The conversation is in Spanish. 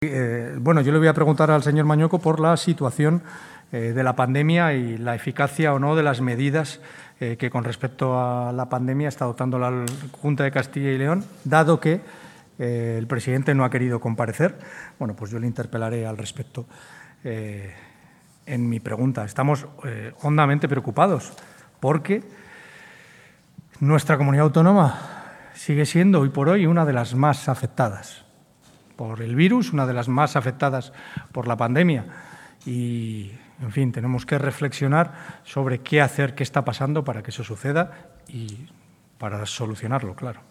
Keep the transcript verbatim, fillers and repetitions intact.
Eh, bueno, yo le voy a preguntar al señor Mañueco por la situación eh, de la pandemia y la eficacia o no de las medidas eh, que con respecto a la pandemia está adoptando la Junta de Castilla y León, dado que eh, el presidente no ha querido comparecer. Bueno, pues yo le interpelaré al respecto eh, en mi pregunta. Estamos eh, hondamente preocupados porque nuestra comunidad autónoma sigue siendo hoy por hoy una de las más afectadas por el virus, una de las más afectadas por la pandemia. Y, en fin, tenemos que reflexionar sobre qué hacer, qué está pasando para que eso suceda y para solucionarlo, claro.